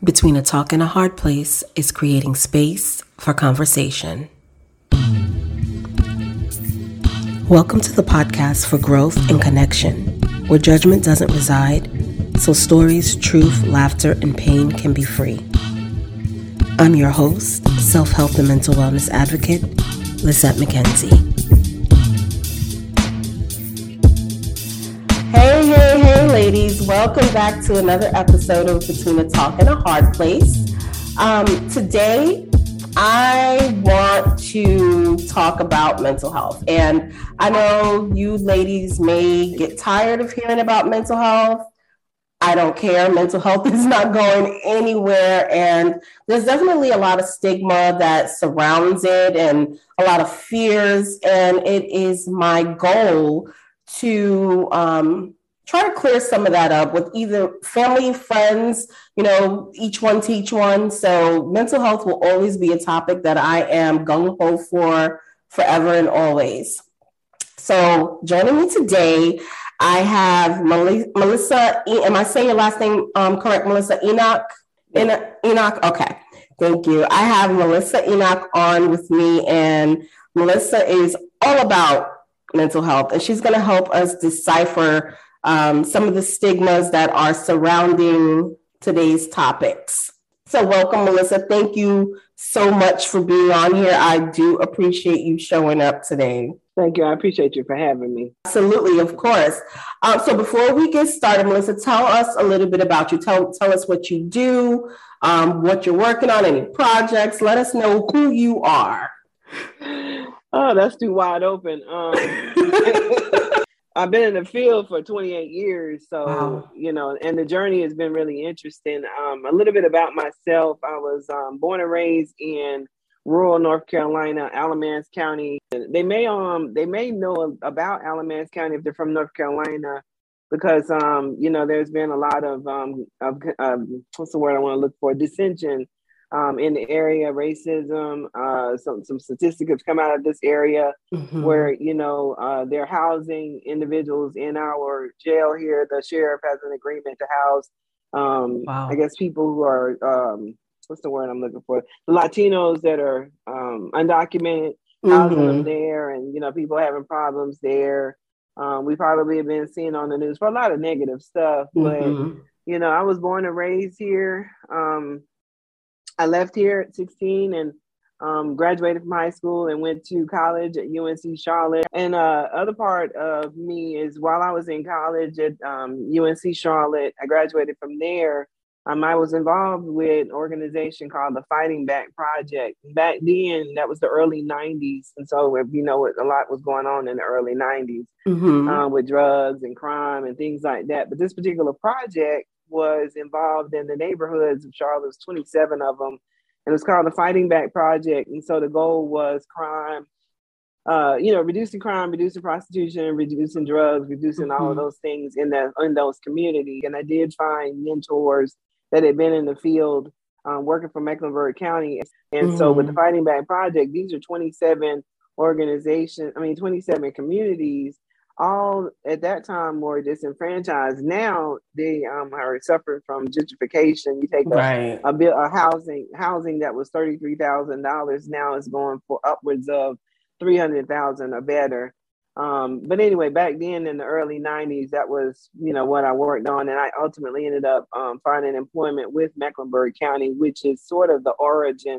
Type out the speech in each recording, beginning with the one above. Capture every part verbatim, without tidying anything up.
Between a Talk and a Hard Place is creating space for conversation. Welcome to the podcast for growth and connection, where judgment doesn't reside, so stories, truth, laughter, and pain can be free. I'm your host, self-help and mental wellness advocate, Lizette McKenzie. Hey, hey, hey, ladies. Welcome back to another episode of Between a Talk and a Hard Place. Um, today, I want to talk about mental health. And I know you ladies may get tired of hearing about mental health. I don't care. Mental health is not going anywhere. And there's definitely a lot of stigma that surrounds it and a lot of fears. And it is my goal to um, try to clear some of that up with either family, friends, you know, each one teach one. So mental health will always be a topic that I am gung-ho for forever and always. So joining me today, I have Melissa, am I saying your last name um, correct, Melissa Enoch? Enoch? Enoch? Okay, thank you. I have Melissa Enoch on with me, and Melissa is all about mental health, and she's going to help us decipher um, some of the stigmas that are surrounding today's topics. So welcome, Melissa. Thank you so much for being on here. I do appreciate you showing up today. Thank you. I appreciate you for having me. Absolutely, of course. Um, so before we get started, Melissa, tell us a little bit about you. Tell, tell us what you do, um, what you're working on, any projects. Let us know who you are. Oh, that's too wide open. Um, I've been in the field for twenty-eight years. So, wow. you know, and the journey has been really interesting. Um, a little bit about myself. I was um, born and raised in rural North Carolina, Alamance County. They may um they may know about Alamance County if they're from North Carolina, because um you know there's been a lot of um of um, what's the word I want to look for dissension um in the area, racism. Uh, some some statistics have come out of this area mm-hmm. where you know uh, they're housing individuals in our jail here. The sheriff has an agreement to house um wow. I guess people who are um. what's the word I'm looking for? The Latinos that are um, undocumented, housing mm-hmm. them there, and you know, people having problems there. Um, we probably have been seeing on the news for a lot of negative stuff. Mm-hmm. But you know, I was born and raised here. Um, I left here at sixteen and um, graduated from high school and went to college at U N C Charlotte. And uh, other part of me is while I was in college at um, U N C Charlotte, I graduated from there. Um, I was involved with an organization called the Fighting Back Project. Back then, that was the early nineties. And so, you know, a lot was going on in the early nineties mm-hmm. um, with drugs and crime and things like that. But this particular project was involved in the neighborhoods of Charlotte. There was twenty-seven of them. And it was called the Fighting Back Project. And so the goal was crime, uh, you know, reducing crime, reducing prostitution, reducing drugs, reducing mm-hmm. all of those things in, that, in those communities. And I did find mentors that had been in the field um, working for Mecklenburg County. And mm-hmm. so with the Fighting Back Project, these are twenty-seven organizations, I mean, twenty-seven communities, all at that time were disenfranchised. Now they um, are suffering from gentrification. You take a, right. a, bill, a housing housing that was thirty-three thousand dollars, now is going for upwards of three hundred thousand dollars or better. Um, but anyway, back then in the early nineties, that was, you know, what I worked on. And I ultimately ended up um, finding employment with Mecklenburg County, which is sort of the origin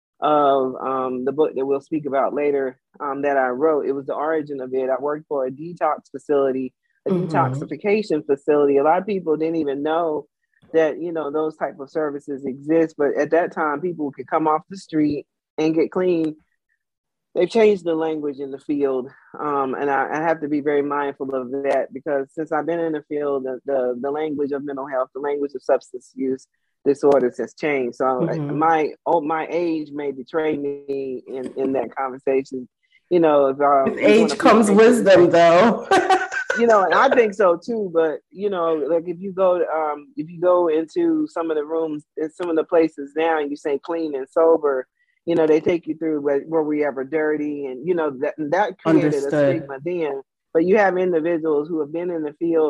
of um, the book that we'll speak about later um, that I wrote. It was the origin of it. I worked for a detox facility, a mm-hmm. detoxification facility. A lot of people didn't even know that, you know, those type of services exist. But at that time, people could come off the street and get clean. They've changed the language in the field, um, and I, I have to be very mindful of that, because since I've been in the field, the, the, the language of mental health, the language of substance use disorders has changed. So mm-hmm. my oh, my age may betray me in, in that conversation. You know, if, um, with age comes wisdom, though. You know, and I think so too. But you know, like if you go, um, if you go into some of the rooms in some of the places now, and you say clean and sober. You know, they take you through where, were we ever dirty, and you know that that created Understood. a stigma then. But you have individuals who have been in the field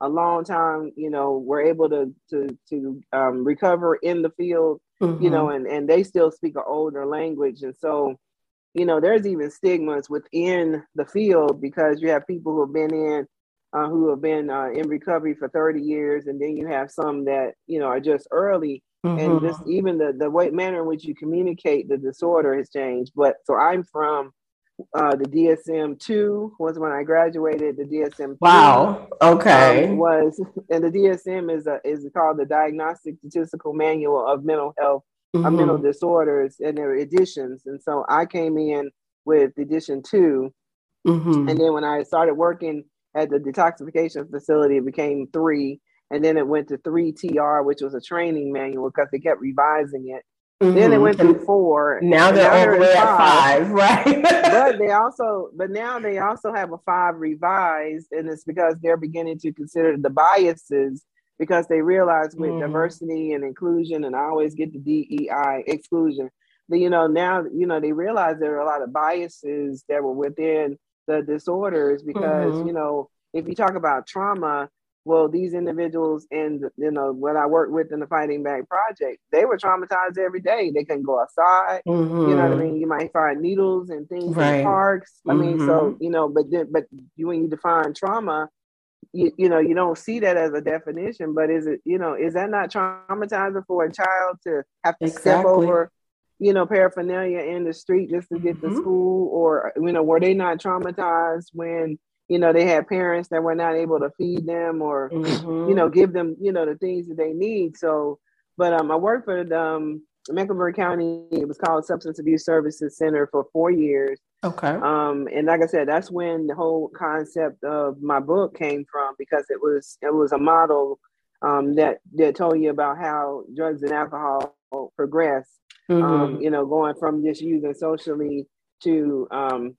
a long time, you know, were able to to to um, recover in the field, mm-hmm. you know, and and they still speak an older language, and so, you know, there's even stigmas within the field because you have people who have been in. Uh, who have been uh, in recovery for thirty years, and then you have some that, you know, are just early, mm-hmm. and just even the the way manner in which you communicate the disorder has changed. But so I'm from uh, the D S M two was when I graduated. The D S M three, wow, okay, um, was, and the D S M is a, is called the Diagnostic Statistical Manual of Mental Health, mm-hmm. of mental disorders, and there are editions. And so I came in with edition two, mm-hmm. and then when I started working at the detoxification facility, it became three, and then it went to three T R, which was a training manual because they kept revising it. Mm-hmm. Then it went to four. Now they're all the way at five, right? But they also, but now they also have a five revised, and it's because they're beginning to consider the biases because they realize with mm-hmm. diversity and inclusion, and I always get the D E I exclusion. But, you know, now, you know, they realize there are a lot of biases that were within the disorders because, mm-hmm. you know, if you talk about trauma, well, these individuals and, you know, what I worked with in the Fighting Back Project, they were traumatized every day. They couldn't go outside. Mm-hmm. You know what I mean? You might find needles and things right. in parks. I mm-hmm. mean, so, you know, but then, but you, when you define trauma, you, you know, you don't see that as a definition, but is it, you know, is that not traumatizing for a child to have to exactly. step over, you know, paraphernalia in the street just to get mm-hmm. to school? Or, you know, were they not traumatized when, you know, they had parents that were not able to feed them or, mm-hmm. you know, give them, you know, the things that they need. So, but um, I worked for the um, Mecklenburg County. It was called Substance Abuse Services Center for four years. Okay. Um, and like I said, that's when the whole concept of my book came from, because it was it was a model um, that that told you about how drugs and alcohol progress. Mm-hmm. Um, you know, going from just using socially to um,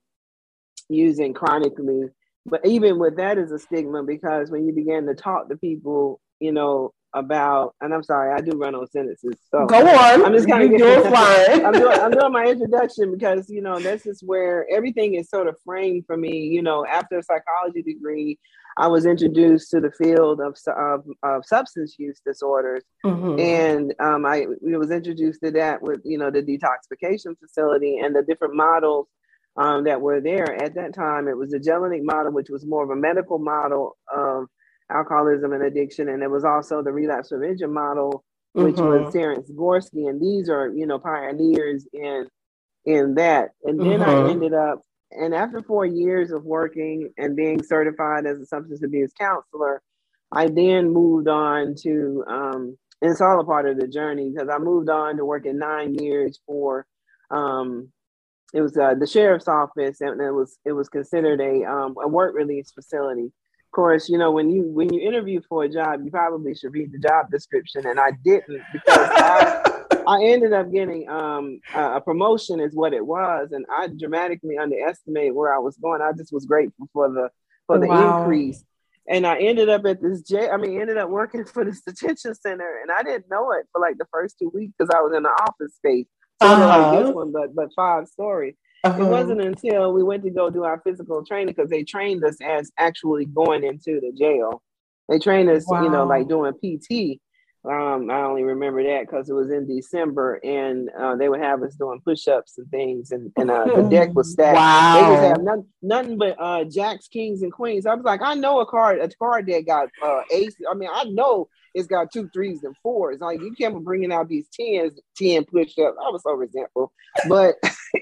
using chronically. But even with that is a stigma, because when you begin to talk to people, you know, about, and I'm sorry, I do run on sentences. So go on. I'm just kind of doing fine. I'm doing I'm doing my introduction because, you know, this is where everything is sort of framed for me. You know, after a psychology degree, I was introduced to the field of of, of substance use disorders, mm-hmm. and um, I was introduced to that with, you know, the detoxification facility and the different models Um, that were there. At that time, it was the Jellinek model, which was more of a medical model of alcoholism and addiction. And it was also the relapse prevention model, which mm-hmm. was Terence Gorski. And these are, you know, pioneers in, in that. And then mm-hmm. I ended up, and after four years of working and being certified as a substance abuse counselor, I then moved on to, um, and it's all a part of the journey, because I moved on to working nine years for, um, It was uh, the sheriff's office, and it was it was considered a um, a work release facility. Of course, you know, when you when you interview for a job, you probably should read the job description, and I didn't, because I I ended up getting um, a promotion is what it was, and I dramatically underestimated where I was going. I just was grateful for the for the wow. increase, and I ended up at this jail. I mean, ended up working for this detention center, and I didn't know it for like the first two weeks because I was in the office space. Sort of uh-huh. like this one, but but five story. Uh-huh. It wasn't until we went to go do our physical training, because they trained us as actually going into the jail. They trained us, wow. you know, like doing P T. Um, I only remember that because it was in December, and uh, they would have us doing push-ups and things, and, and uh, the deck was stacked. Wow. They just have none, nothing but uh, jacks, kings, and queens. I was like, I know a card, a card deck got uh, ace. I mean, I know it's got two threes and fours. Like, you can't be bringing out these tens, ten push-ups. I was so resentful, but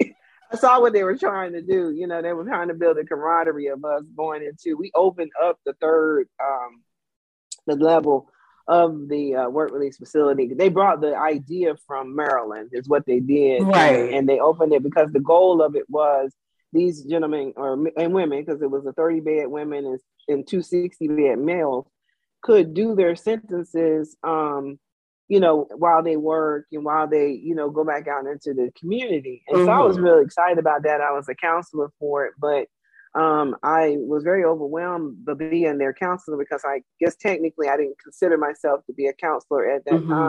I saw what they were trying to do. You know, they were trying to build a camaraderie of us going into. We opened up the third, um, the level of the uh, work release facility. They brought the idea from Maryland, is what they did, right? And, and they opened it because the goal of it was these gentlemen or and women, because it was a thirty bed women and, and two sixty bed males, could do their sentences, um, you know, while they work and while they, you know, go back out into the community. And mm-hmm. so I was really excited about that. I was a counselor for it, but um, I was very overwhelmed by being their counselor, because I guess technically I didn't consider myself to be a counselor at that mm-hmm. time.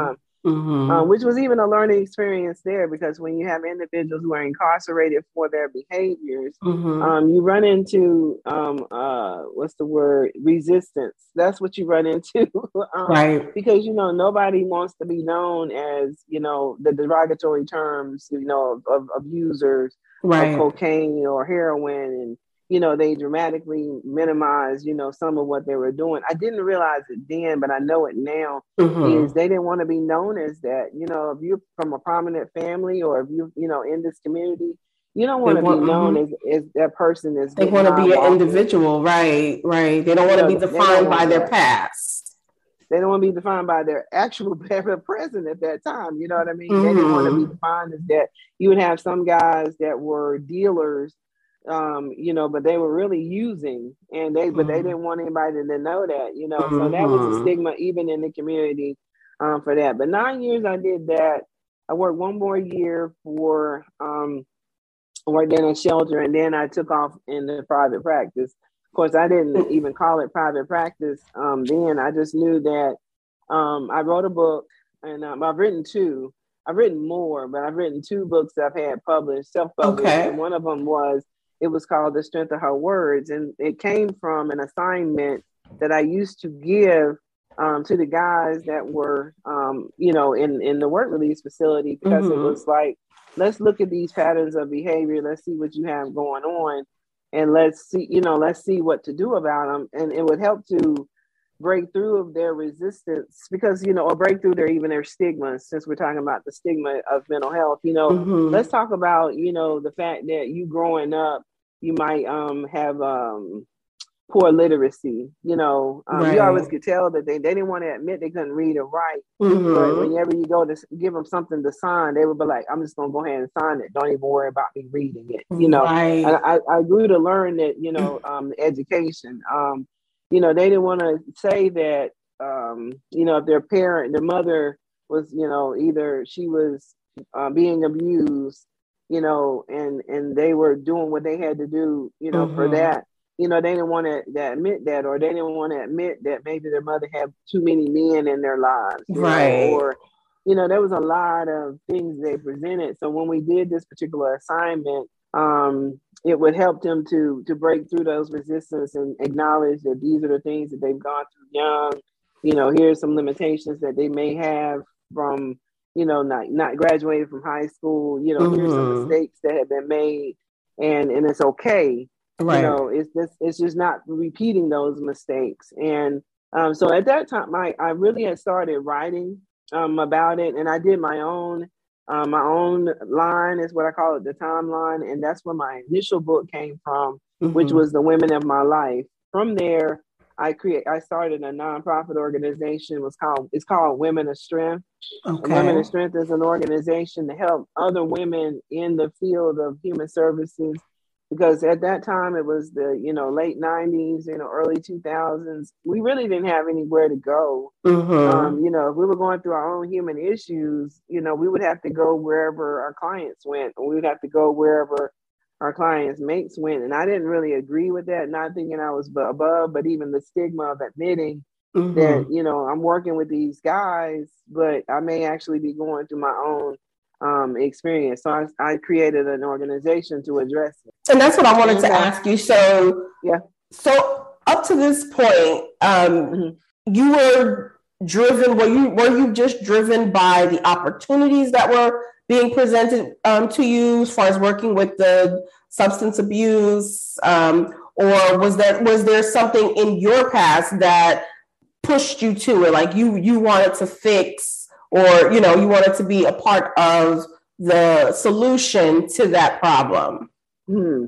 mm-hmm. um, which was even a learning experience there, because when you have individuals who are incarcerated for their behaviors, mm-hmm. um, you run into um, uh, what's the word? Resistance. That's what you run into, um, right? Because you know nobody wants to be known as, you know, the derogatory terms, you know, of, of abusers right. of cocaine or heroin, and you know, they dramatically minimize, you know, some of what they were doing. I didn't realize it then, but I know it now, mm-hmm. is they didn't want to be known as that. You know, if you're from a prominent family, or if you, you know, in this community, you don't want to be known mm-hmm. as, as that person is. They want to be an individual, right, right. They don't want to be defined by their past. They don't want to be defined by their actual present at that time. You know what I mean? Mm-hmm. They didn't want to be defined as that. You would have some guys that were dealers, um, you know, but they were really using, and they, mm-hmm. but they didn't want anybody to know that, you know. Mm-hmm. So that was a stigma even in the community um, for that. But nine years I did that. I worked one more year for, um, worked in a shelter, and then I took off into private practice. Of course, I didn't even call it private practice um, then. I just knew that um, I wrote a book, and um, I've written two. I've written more, but I've written two books that I've had published, self-published. Okay. And one of them was, it was called The Strength of Her Words. And it came from an assignment that I used to give um, to the guys that were, um, you know, in, in the work release facility, because mm-hmm. it was like, let's look at these patterns of behavior. Let's see what you have going on. And let's see, you know, let's see what to do about them. And it would help to break through of their resistance, because, you know, or break through their, even their stigma, since we're talking about the stigma of mental health. You know, mm-hmm. let's talk about, you know, the fact that you growing up, you might um, have um, poor literacy. You know, um, right. You always could tell that they, they didn't want to admit they couldn't read or write. Mm-hmm. But whenever you go to give them something to sign, they would be like, I'm just going to go ahead and sign it. Don't even worry about me reading it. You know, right. And I, I grew to learn that, you know, um, education, um, you know, they didn't want to say that, um, you know, if their parent, their mother was, you know, either she was uh, being abused, you know, and, and they were doing what they had to do, you know, mm-hmm. for that. You know, they didn't want to, to admit that, or they didn't want to admit that maybe their mother had too many men in their lives, right? Know, or, you know, there was a lot of things they presented. So when we did this particular assignment, um, it would help them to to break through those resistance and acknowledge that these are the things that they've gone through young. You know, here's some limitations that they may have from, you know, not not graduating from high school. You know, mm-hmm. here's some mistakes that have been made, and and it's okay. Right. You know, it's just it's just not repeating those mistakes. And um, so at that time, I, I really had started writing um, about it, and I did my own um, my own line, is what I call it, the timeline, and that's where my initial book came from, mm-hmm. which was The Women of My Life. From there, I create I started a nonprofit organization. It was called it's called Women of Strength. Okay. Women of Strength is an organization to help other women in the field of human services. Because at that time, it was the, you know, late nineties, you know, early two thousands. We really didn't have anywhere to go. Mm-hmm. Um, you know, if we were going through our own human issues, you know, we would have to go wherever our clients went, or we would have to go wherever our clients' mates went. And I didn't really agree with that, not thinking I was above, but even the stigma of admitting mm-hmm. that, you know, I'm working with these guys, but I may actually be going through my own Um, experience. So I, I created an organization to address it. And that's what I wanted and, to uh, ask you. So, yeah. So up to this point, um, mm-hmm. you were driven, were you, were you just driven by the opportunities that were being presented um, to you as far as working with the substance abuse? Um, or was that, was there something in your past that pushed you to it? Like you, you wanted to fix, or, you know, you wanted to be a part of the solution to that problem? Hmm.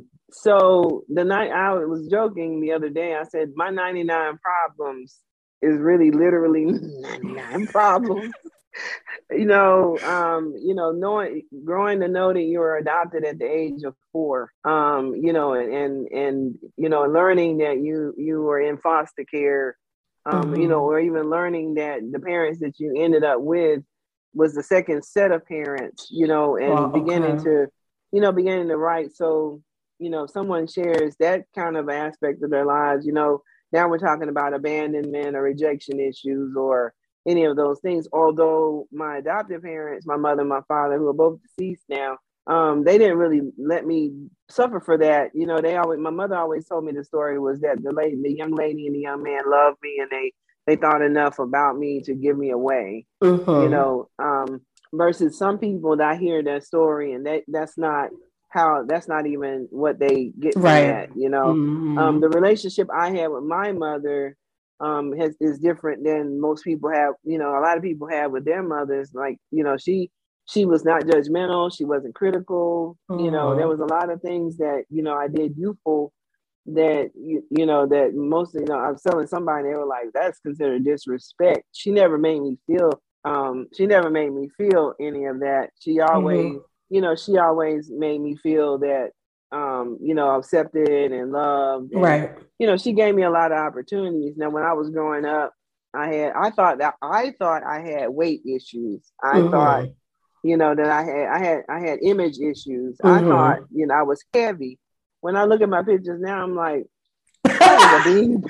So the night I was joking the other day, I said, my ninety-nine problems is really literally ninety-nine problems. you know, um, you know, knowing, growing to know that you were adopted at the age of four, um, you know, and, and, and, you know, learning that you, you were in foster care, Um, mm-hmm. you know, or even learning that the parents that you ended up with was the second set of parents, you know, and oh, okay. beginning to, you know, beginning to write. So, you know, if someone shares that kind of aspect of their lives, you know, now we're talking about abandonment or rejection issues, or, any of those things. Although my adoptive parents, my mother and my father, who are both deceased now, um, they didn't really let me suffer for that. You know, they always, my mother always told me the story was that the lady, the young lady and the young man loved me, and they, they thought enough about me to give me away, mm-hmm. you know, um, versus some people that I hear that story and that that's not how, that's not even what they get from right. that, you know. Mm-hmm. Um, the relationship I had with my mother um, has, is different than most people have, you know, a lot of people have with their mothers. Like, you know, she, she was not judgmental. She wasn't critical. Mm-hmm. You know, there was a lot of things that, you know, I did youthful that, you, you know, that mostly, you know, I was telling somebody, they were like, that's considered disrespect. She never made me feel, um, she never made me feel any of that. She always, mm-hmm. you know, she always made me feel that, um, you know, accepted and loved. And, right. you know, she gave me a lot of opportunities. Now, when I was growing up, I had, I thought that, I thought I had weight issues. I mm-hmm. thought, you know, that I had, I had, I had image issues. Mm-hmm. I thought, you know, I was heavy. When I look at my pictures now, I'm like, I was a bean.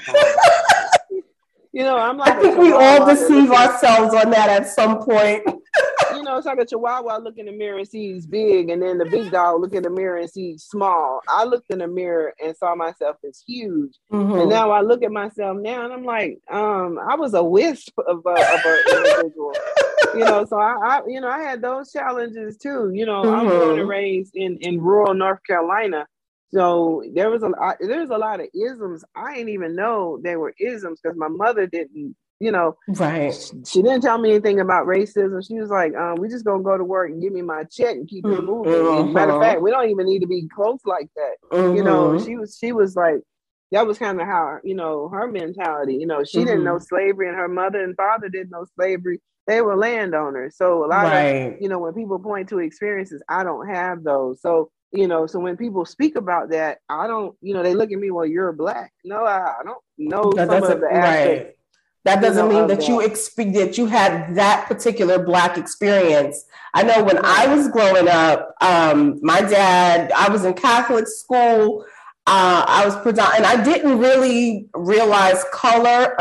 You know, I'm like, I think we all deceive ourselves on that at some point. You know, it's like a chihuahua look in the mirror and sees big, and then the big dog look in the mirror and sees small. I looked in the mirror and saw myself as huge, mm-hmm. and now I look at myself now and I'm like, um, I was a wisp of a, of an individual. You know, so I, I, you know, I had those challenges too. You know, mm-hmm. I'm born and raised in in rural North Carolina. So there was a I, there's a lot of isms. I didn't even know they were isms because my mother didn't, you know, right. She, she didn't tell me anything about racism. She was like, um, we just gonna go to work and give me my check and keep it moving. Uh-huh. And matter of fact, we don't even need to be close like that. Uh-huh. You know, she was she was like, that was kind of how, you know, her mentality. You know, she uh-huh. didn't know slavery, and her mother and father didn't know slavery. They were landowners. So a lot right. of, you know, when people point to experiences, I don't have those. So, you know, so when people speak about that, I don't, you know, they look at me, well, you're black. No, I, I don't know that some of the aspects. Right. That doesn't you know, mean that, that you exp- that you had that particular black experience. I know when right. I was growing up, um, my dad, I was in Catholic school. Uh, I was predominant, and I didn't really realize color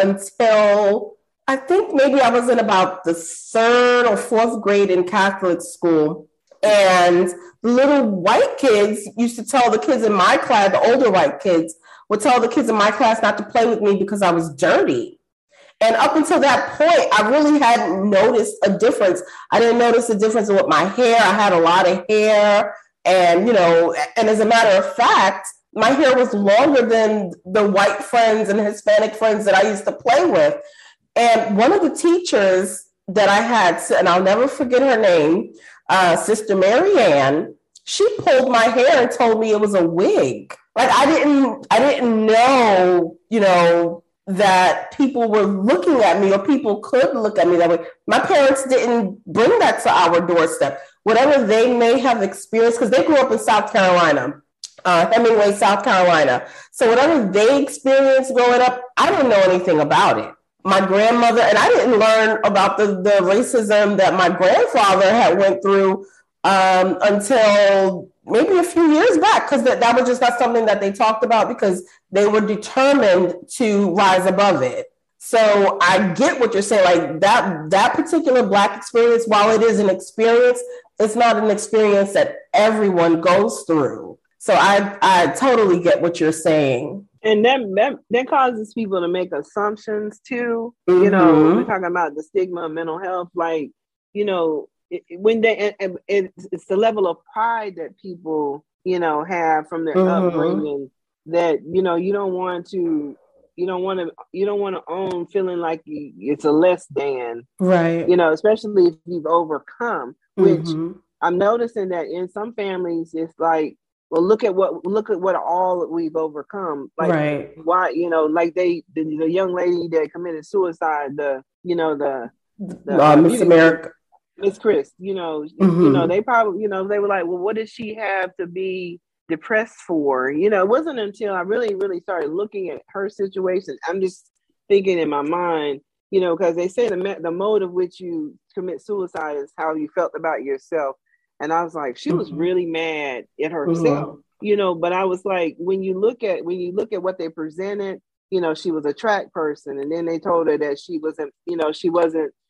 until I think maybe I was in about the third or fourth grade in Catholic school. And the little white kids used to tell the kids in my class, the older white kids would tell the kids in my class not to play with me because I was dirty. And up until that point, I really hadn't noticed a difference. I didn't notice a difference with my hair. I had a lot of hair. And, you know, and as a matter of fact, my hair was longer than the white friends and Hispanic friends that I used to play with. And one of the teachers that I had, and I'll never forget her name, uh, Sister Mary Ann, she pulled my hair and told me it was a wig. Like I didn't, I didn't know, you know, that people were looking at me or people could look at me that way. My parents didn't bring that to our doorstep. Whatever they may have experienced, because they grew up in South Carolina, uh, Hemingway, South Carolina. So whatever they experienced growing up, I didn't know anything about it. My grandmother, and I didn't learn about the, the racism that my grandfather had went through um, until maybe a few years back, because that, that was just not something that they talked about because they were determined to rise above it. So I get what you're saying. Like that, that particular Black experience, while it is an experience, it's not an experience that everyone goes through. So I, I totally get what you're saying. And that, that that causes people to make assumptions too. Mm-hmm. You know, when we're talking about the stigma of mental health, like, you know, it, when they, it, it, it's the level of pride that people, you know, have from their mm-hmm. upbringing that, you know, you don't want to, you don't want to, you don't want to own feeling like you, it's a less than, right? You know, especially if you've overcome, which mm-hmm. I'm noticing that in some families, it's like, well, look at what look at what all we've overcome. Like right. why, you know, like they the, the young lady that committed suicide, the you know the, the uh, Miss America, Miss Chris. You know, mm-hmm. you know they probably you know they were like, well, what does she have to be depressed for? You know, it wasn't until I really really started looking at her situation. I'm just thinking in my mind, you know, because they say the the mode of which you commit suicide is how you felt about yourself. And I was like, she was really mad at herself, mm-hmm. you know, but I was like, when you look at, when you look at what they presented, you know, she was a track person. And then they told her that she wasn't, you know, she wasn't,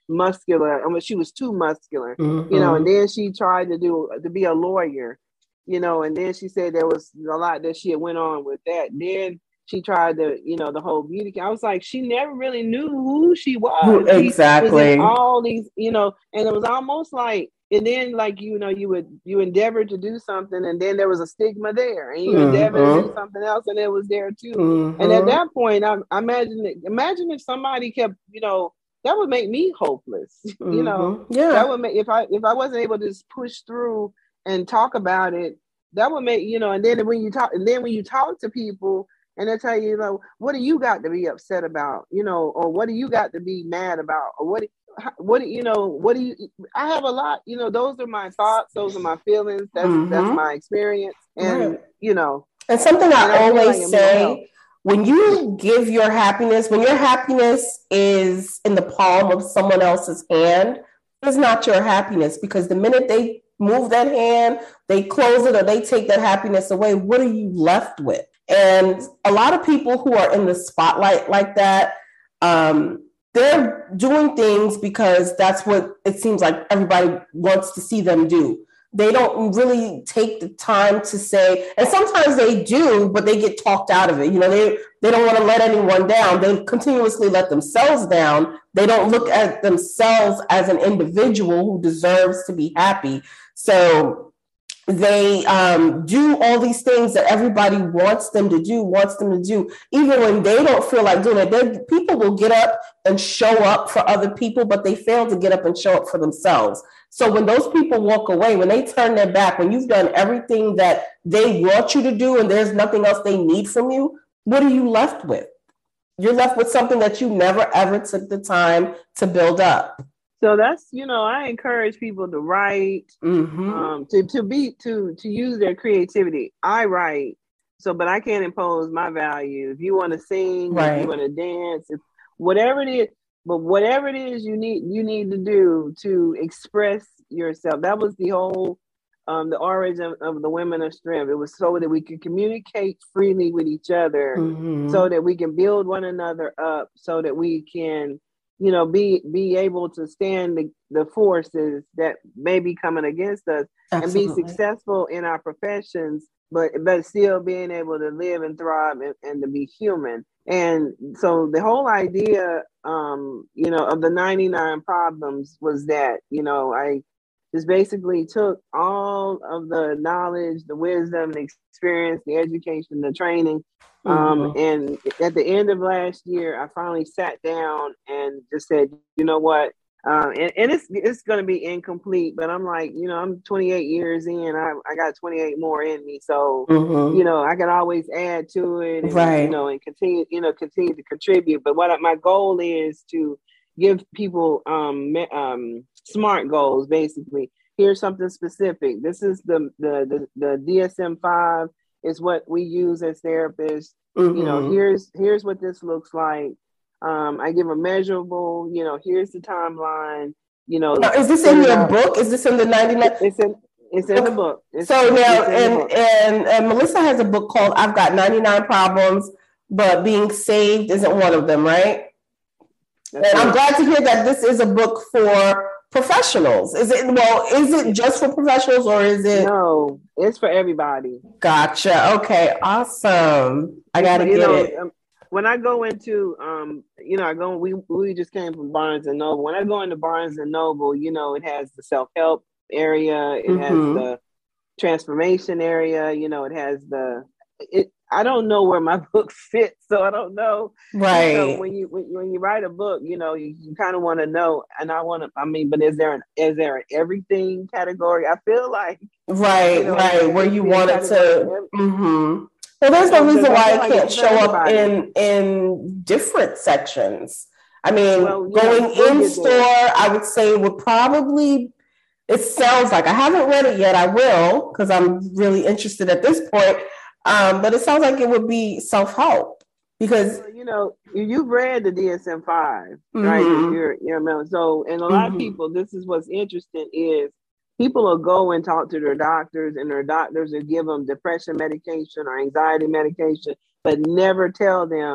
muscular. I mean, she was too muscular, mm-hmm. you know. And then she tried to do to be a lawyer, you know. And then she said there was a lot that she had went on with that. Then she tried to, you know, the whole beauty. I was like, she never really knew who she was. Exactly. She was in all these, you know, and it was almost like, and then like, you know, you would, you endeavored to do something and then there was a stigma there and you mm-hmm. endeavored to do something else and it was there too. Mm-hmm. And at that point, I, I imagine, imagine if somebody kept, you know, that would make me hopeless, mm-hmm. you know, yeah. that would make, if I, if I wasn't able to just push through and talk about it, that would make, you know, and then when you talk, and then when you talk to people, and they tell you, you know, what do you got to be upset about, you know, or what do you got to be mad about, or what, what, you know, what do you? I have a lot, you know. Those are my thoughts. Those are my feelings. That's mm-hmm. that's my experience, and right. you know. And something I, I always like say: when you give your happiness, when your happiness is in the palm of someone else's hand, it's not your happiness, because the minute they move that hand, they close it, or they take that happiness away, what are you left with? And a lot of people who are in the spotlight like that, um, they're doing things because that's what it seems like everybody wants to see them do. They don't really take the time to say, and sometimes they do, but they get talked out of it. You know, they, they don't want to let anyone down. They continuously let themselves down. They don't look at themselves as an individual who deserves to be happy. So they um, do all these things that everybody wants them to do, wants them to do, even when they don't feel like doing it. They, people will get up and show up for other people, but they fail to get up and show up for themselves. So when those people walk away, when they turn their back, when you've done everything that they want you to do and there's nothing else they need from you, what are you left with? You're left with something that you never, ever took the time to build up. So that's, you know, I encourage people to write, mm-hmm. um, to, to be, to, to use their creativity. I write, so, but I can't impose my value. If you want to sing, right. if you want to dance, if, whatever it is, but whatever it is you need, you need to do to express yourself. That was the whole, um, the origin of the Women of Strength. It was so that we could communicate freely with each other, mm-hmm. so that we can build one another up, so that we can, you know, be be able to stand the, the forces that may be coming against us. Absolutely. And be successful in our professions, but but still being able to live and thrive and, and to be human. And so the whole idea, um, you know, of the ninety-nine problems was that, you know, I just basically took all of the knowledge, the wisdom, the experience, the education, the training. Um, mm-hmm. And at the end of last year, I finally sat down and just said, you know what? Uh, and, and it's it's going to be incomplete, but I'm like, you know, I'm twenty-eight years in. I I got twenty-eight more in me, so mm-hmm. you know, I can always add to it, and, right? You know, and continue, you know, continue to contribute. But what I, my goal is to give people um um SMART goals. Basically, here's something specific. This is the the the, the D S M five. Is what we use as therapists. Mm-hmm. You know, here's here's what this looks like. Um, I give a measurable, you know, here's the timeline. You know, now, is this in your out. book? Is this in the ninety-nine? It's in it's in okay. the book. It's, so it's, now, it's and, book. and and Melissa has a book called "I've Got ninety-nine Problems, but Being Saved Isn't One of Them," right? That's and right. I'm glad to hear that this is a book for professionals. Is it, well, is it just for professionals, or is it? No, it's for everybody. Gotcha. Okay. Awesome. I got to get know, it. Um, when I go into, um, you know, I go, we, we just came from Barnes and Noble. When I go into Barnes and Noble, you know, it has the self-help area. It mm-hmm. has the transformation area. You know, it has the, it, I don't know where my book fits, so I don't know. Right. You know, when you when, when you write a book, you know, you, you kind of want to know, and I want to. I mean, but is there an is there an everything category? I feel like right, you know, right, where you wanted to. Mm-hmm. Well, there's no reason why it can't show up in in different sections. I mean, well, going know, in store, I would say would probably. It sounds like I haven't read it yet. I will, because I'm really interested at this point. Um, but it sounds like it would be self-help because well, you know you've read the D S M five, mm-hmm. right? You're, you're, so, and a lot mm-hmm. of people, this is what's interesting is people will go and talk to their doctors, and their doctors will give them depression medication or anxiety medication, but never tell them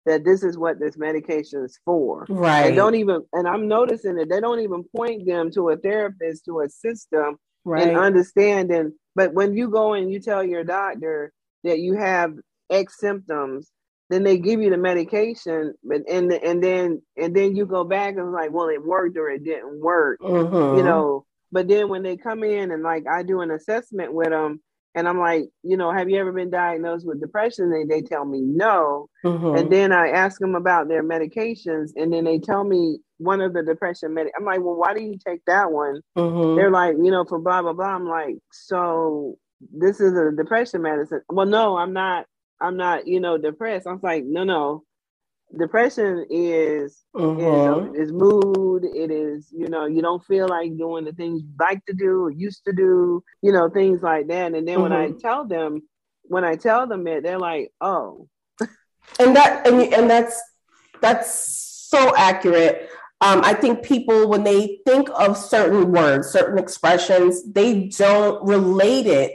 that this is what this medication is for. Right. And don't even, and I'm noticing that they don't even point them to a therapist, to a system, right, and understanding. But when you go and you tell your doctor that you have X symptoms, then they give you the medication, but and and then and then you go back and like, well, it worked or it didn't work, mm-hmm. you know. But then when they come in and like I do an assessment with them, and I'm like, you know, have you ever been diagnosed with depression? They they tell me no, mm-hmm. and then I ask them about their medications, and then they tell me one of the depression med. I'm like, well, why do you take that one? Mm-hmm. They're like, you know, for blah blah blah. I'm like, so this is a depression medicine? Well, no, I'm not. I'm not, you know, depressed. I was like, no, no. Depression is, mm-hmm. is is mood. It is, you know, you don't feel like doing the things you like to do or used to do, you know, things like that. And then mm-hmm. when I tell them, when I tell them it, they're like, oh. And that and, and that's that's so accurate. Um, I think people, when they think of certain words, certain expressions, they don't relate it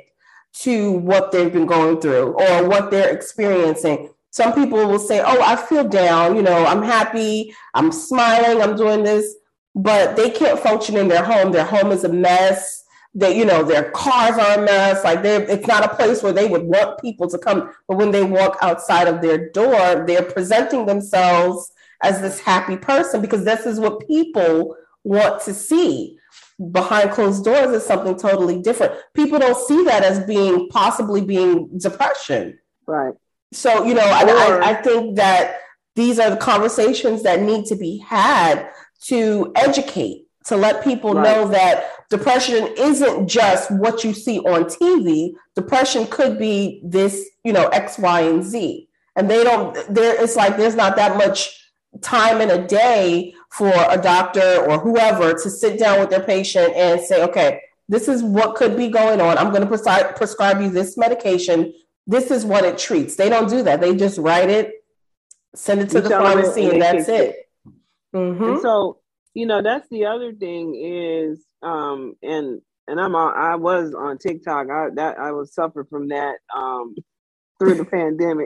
to what they've been going through or what they're experiencing. Some people will say, oh, I feel down, you know, I'm happy, I'm smiling, I'm doing this, but they can't function in their home. Their home is a mess. They, you know, their cars are a mess. Like they're, it's not a place where they would want people to come. But when they walk outside of their door, they're presenting themselves as this happy person because this is what people want to see. Behind closed doors is something totally different. People don't see that as being possibly being depression. Right. So, you know, or, I, I think that these are the conversations that need to be had to educate, to let people right. know that depression isn't just what you see on T V. Depression could be this, you know, X, Y, and Z. And they don't, there, it's like there's not that much time in a day for a doctor or whoever to sit down with their patient and say, okay, this is what could be going on. I'm going to prescribe prescribe you this medication. This is what it treats. They don't do that. They just write it, send it to you the pharmacy, and, and that's it. it. Mm-hmm. And so, you know, that's the other thing is, um, and and I'm on, I was on TikTok. I that I was suffered from that um, through the pandemic.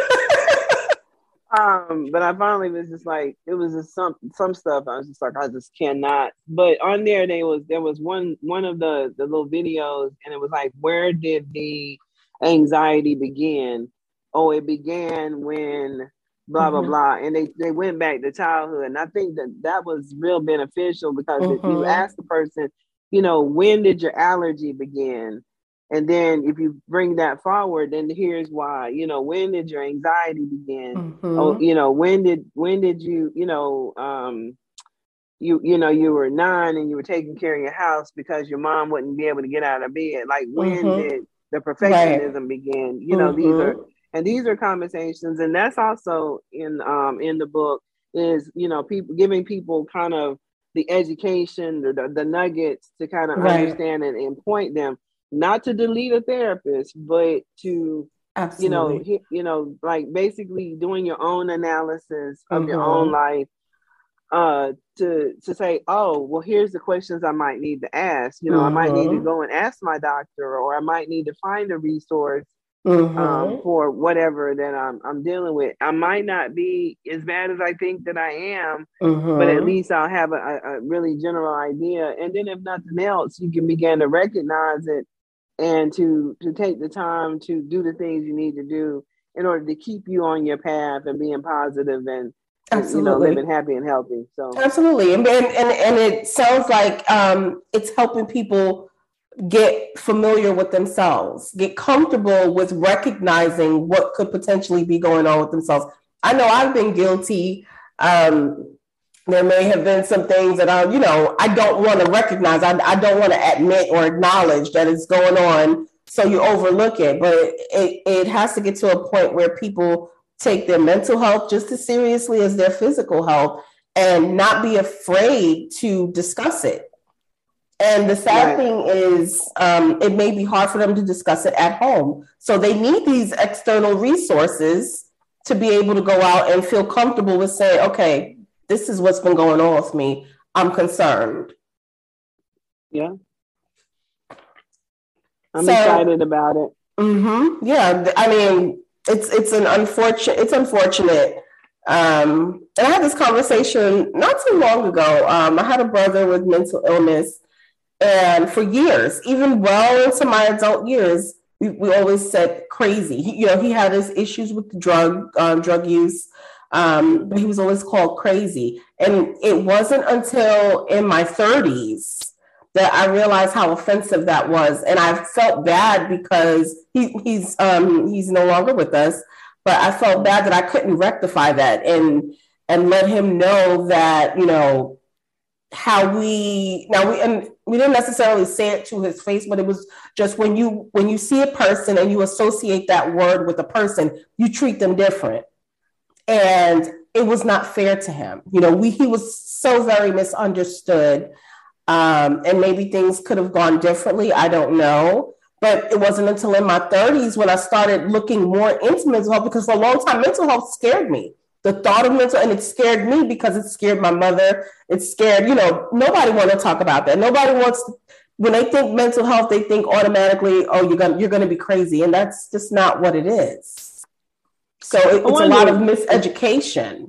Um, but I finally was just like, it was just some some stuff. I was just like, I just cannot. But on there, they was there was one one of the the little videos, and it was like, where did the anxiety begin? Oh, it began when blah blah mm-hmm. blah, and they they went back to childhood, and I think that that was real beneficial because mm-hmm. if you ask the person, you know, when did your allergy begin? And then if you bring that forward, then here's why, you know, when did your anxiety begin? Mm-hmm. Oh, you know, when did, when did you, you know, um, you, you know, you were nine and you were taking care of your house because your mom wouldn't be able to get out of bed. Like when mm-hmm. did the perfectionism right. begin? You know, mm-hmm. these are, and these are conversations. And that's also in, um, in the book is, you know, people giving people kind of the education, the, the, the nuggets to kind of right. understand and, and point them. Not to delete a therapist, but to, Absolutely. you know, he, you know, like basically doing your own analysis of mm-hmm. your own life, uh, to to say, oh, well, here's the questions I might need to ask. You know, mm-hmm. I might need to go and ask my doctor, or I might need to find a resource mm-hmm. um, for whatever that I'm I'm dealing with. I might not be as bad as I think that I am, mm-hmm. but at least I'll have a, a really general idea. And then if nothing else, you can begin to recognize it. And to to take the time to do the things you need to do in order to keep you on your path and being positive and, and you know, living happy and healthy. So absolutely, and and and it sounds like um, it's helping people get familiar with themselves, get comfortable with recognizing what could potentially be going on with themselves. I know I've been guilty. Um, There may have been some things that I, you know, I don't want to recognize. I, I don't want to admit or acknowledge that it's going on. So you overlook it. But it, it has to get to a point where people take their mental health just as seriously as their physical health and not be afraid to discuss it. And the sad right. thing is um, it may be hard for them to discuss it at home. So they need these external resources to be able to go out and feel comfortable with saying, okay, this is what's been going on with me. I'm concerned. Yeah. I'm so excited about it. Mm-hmm, yeah. I mean, it's it's an unfortunate, it's unfortunate Um, and I had this conversation not too long ago. Um, I had a brother with mental illness, and for years, even well into my adult years, we, we always said crazy. He, you know, he had his issues with drug um, drug use, um, but he was always called crazy. And it wasn't until in my thirties that I realized how offensive that was, and I felt bad because he, he's um, he's no longer with us. But I felt bad that I couldn't rectify that and and let him know that, you know, how we now we and we didn't necessarily say it to his face, but it was just when you when you see a person and you associate that word with a person, you treat them different. And it was not fair to him. You know, we he was so very misunderstood. Um, and maybe things could have gone differently. I don't know. But it wasn't until in my thirties when I started looking more into mental health, because for a long time, mental health scared me. The thought of mental, and it scared me because it scared my mother. It scared, you know, nobody wants to talk about that. Nobody wants, to, when they think mental health, they think automatically, oh, you're gonna, you're gonna be crazy. And that's just not what it is. So it, it's a lot of miseducation.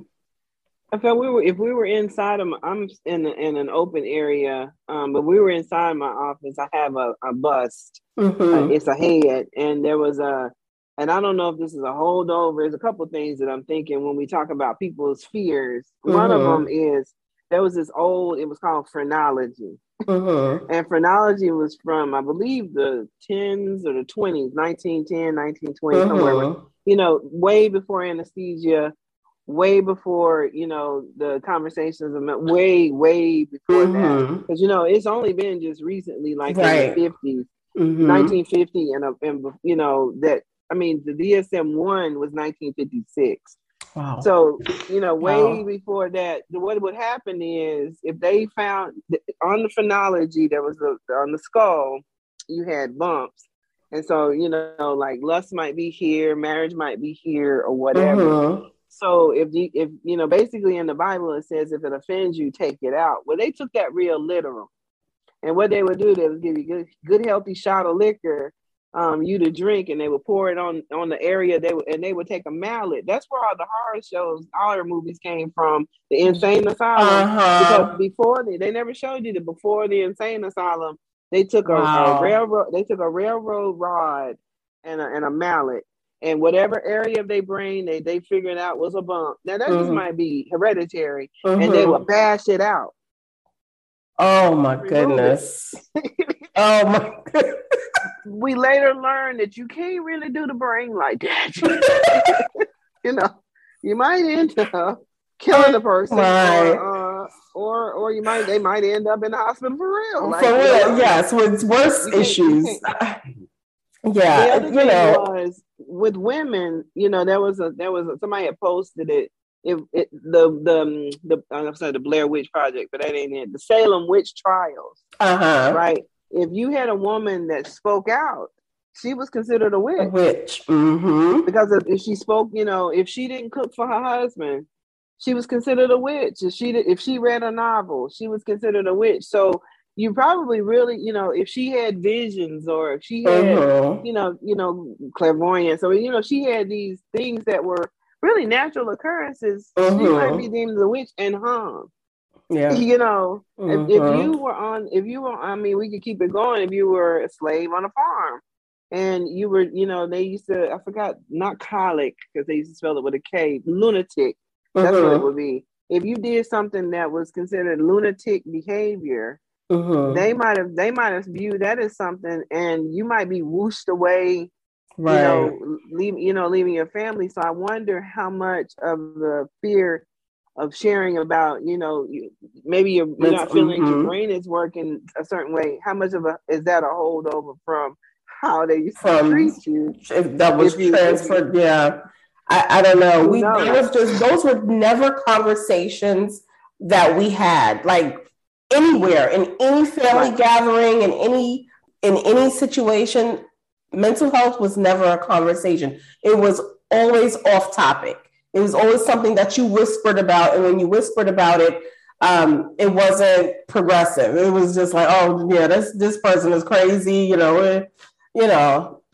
I felt we were, if we were inside of my, I'm in, a, in an open area, um, but we were inside my office, I have a, a bust. Mm-hmm. Uh, it's a head, and there was a, and I don't know if this is a holdover. There's a couple of things that I'm thinking when we talk about people's fears. Mm-hmm. One of them is there was this old, it was called phrenology. Mm-hmm. And phrenology was from, I believe, the tens or the twenties, nineteen ten, nineteen twenty, mm-hmm. somewhere, you know, way before anesthesia, way before, you know, the conversations, way, way before mm-hmm. that. Because, you know, it's only been just recently, like right. in the fifties. Mm-hmm. nineteen fifty and, and you know that I mean the D S M one was nineteen fifty-six. Wow. So you know way wow. before that, what would happen is if they found on the phrenology there was a, on the skull you had bumps, and so you know like lust might be here, marriage might be here, or whatever. Mm-hmm. So if you if you know basically in the Bible it says if it offends you, take it out. Well, they took that real literal. And what they would do, they would give you good, good healthy shot of liquor, um, you to drink, and they would pour it on, on the area. They would, and they would take a mallet. That's where all the horror shows, horror movies came from. The insane asylum, uh-huh. because before they, they never showed you that before the insane asylum, they took a, wow. a railroad, they took a railroad rod and a, and a mallet, and whatever area of their brain they they figured out was a bump. Now that mm-hmm. just might be hereditary, mm-hmm. and they would bash it out. Oh my goodness. Oh my goodness. We later learned that you can't really do the brain like that. You know, you might end up killing the person, right. or, uh, or or you might they might end up in the hospital for real. Like, for real, you know, yes, with worse issues. Yeah, the other you thing know, was with women. You know, there was a there was a, somebody had posted it. It, it the the the I'm sorry, the Blair Witch Project, but that ain't it. The Salem Witch Trials. Uh-huh. Right. If you had a woman that spoke out, she was considered a witch. A witch. Mm-hmm. Because if, if she spoke, you know, if she didn't cook for her husband, she was considered a witch. If she did, if she read a novel, she was considered a witch. So you probably really, you know, if she had visions or if she had, uh-huh. you know, you know, clairvoyance, or you know, she had these things that were really natural occurrences, uh-huh. she might be deemed a witch and hung. Yeah. You know, uh-huh. if, if you were on, if you were, I mean, we could keep it going. If you were a slave on a farm and you were, you know, they used to, I forgot, not colic, because they used to spell it with a K, lunatic. That's uh-huh. what it would be. If you did something that was considered lunatic behavior, uh-huh. they might have, they might have viewed that as something, and you might be whooshed away. Right. You know, leave, you know, leaving your family. So I wonder how much of the fear of sharing about, you know, you, maybe you're, you're not feeling mm-hmm. your brain is working a certain way. How much of a is that a holdover from how they used to from, treat you? If that was if transferred, you, yeah. I, I don't know. We it was just those were never conversations that we had, like anywhere in any family right. gathering, in any in any situation. Mental health was never a conversation. It was always off topic. It was always something that you whispered about. And when you whispered about it, um, it wasn't progressive. It was just like, oh, yeah, this, this person is crazy. You know, it, you know,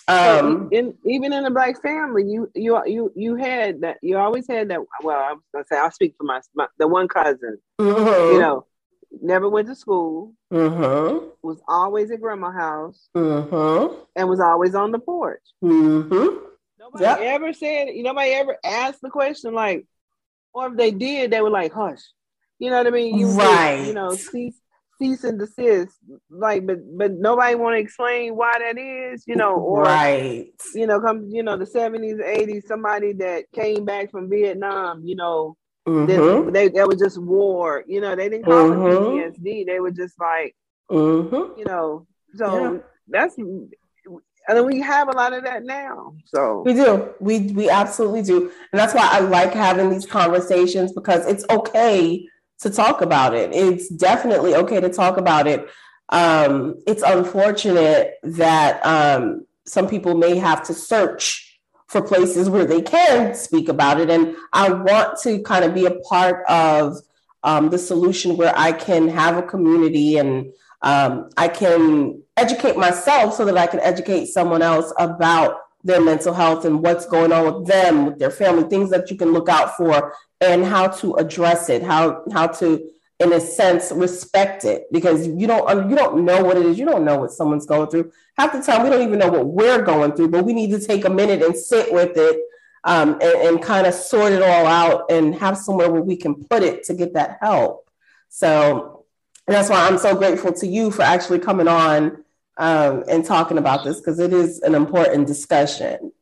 Um, in even in a Black family, you you you you had that. You always had that. Well, I was gonna say I'll speak for my, my the one cousin. Mm-hmm. You know, never went to school. Mm-hmm. Was always at grandma's house. Mm-hmm. And was always on the porch. Mm-hmm. Nobody yep. ever said. Nobody ever asked the question like, or if they did, they were like, "Hush." You know what I mean? You right. Would, you know, cease, cease and desist. Like, but but nobody want to explain why that is. You know, or right. You know, come. You know, the seventies, eighties. Somebody that came back from Vietnam. You know, mm-hmm. they that was just war. You know, they didn't call mm-hmm. it P T S D. They were just like, mm-hmm. you know. So yeah. that's. And then we have a lot of that now. So we do. We we absolutely do. And that's why I like having these conversations, because it's okay to talk about it. It's definitely okay to talk about it. Um, it's unfortunate that um, some people may have to search for places where they can speak about it. And I want to kind of be a part of um, the solution where I can have a community and Um, I can educate myself so that I can educate someone else about their mental health and what's going on with them, with their family, things that you can look out for and how to address it, how how to, in a sense, respect it, because you don't you don't know what it is. You don't know what someone's going through. Half the time, we don't even know what we're going through, but we need to take a minute and sit with it um, and, and kind of sort it all out and have somewhere where we can put it to get that help. So and that's why I'm so grateful to you for actually coming on um, and talking about this, because it is an important discussion.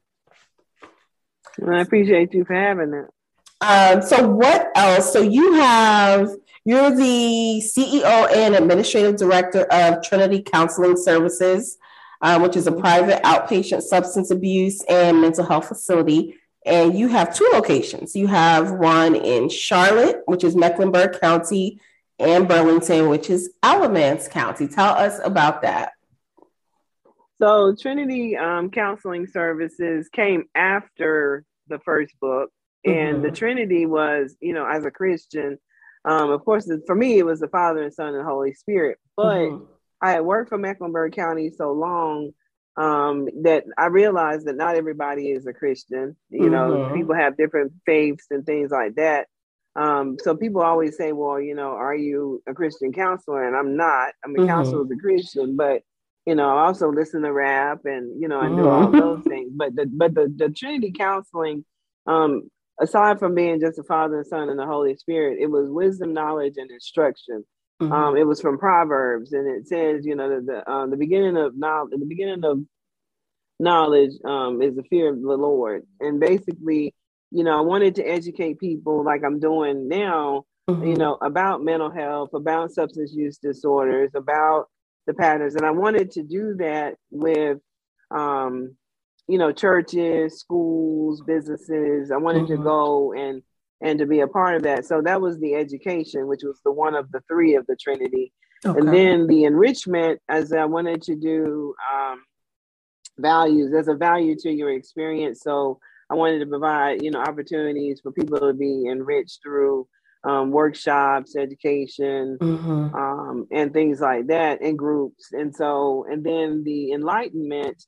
I appreciate you for having that. Um, so what else? So you have, you're the C E O and Administrative Director of Trinity Counseling Services, um, which is a private outpatient substance abuse and mental health facility. And you have two locations. You have one in Charlotte, which is Mecklenburg County, and Burlington, which is Alamance County. Tell us about that. So Trinity um, Counseling Services came after the first book. And mm-hmm. the Trinity was, you know, as a Christian, um, of course, for me, it was the Father and Son and Holy Spirit. But mm-hmm. I had worked for Mecklenburg County so long um, that I realized that not everybody is a Christian. You mm-hmm. know, people have different faiths and things like that. Um, so people always say, well, you know, are you a Christian counselor? And I'm not. I'm a mm-hmm. counselor as a Christian, but, you know, I also listen to rap and, you know, I mm-hmm. do all those things. But the but the, the Trinity counseling, um, aside from being just the Father and Son and the Holy Spirit, it was wisdom, knowledge, and instruction. Mm-hmm. Um, it was from Proverbs, and it says, you know, the the, uh, the beginning of knowledge, the beginning of knowledge um, is the fear of the Lord, and basically, you know, I wanted to educate people like I'm doing now, mm-hmm. you know, about mental health, about substance use disorders, about the patterns. And I wanted to do that with, um, you know, churches, schools, businesses. I wanted mm-hmm. to go and, and to be a part of that. So that was the education, which was the one of the three of the Trinity. Okay. And then the enrichment, as I wanted to do um, values, there's a value to your experience. So I wanted to provide, you know, opportunities for people to be enriched through um, workshops, education, mm-hmm. um, and things like that, and groups. And so, and then the enlightenment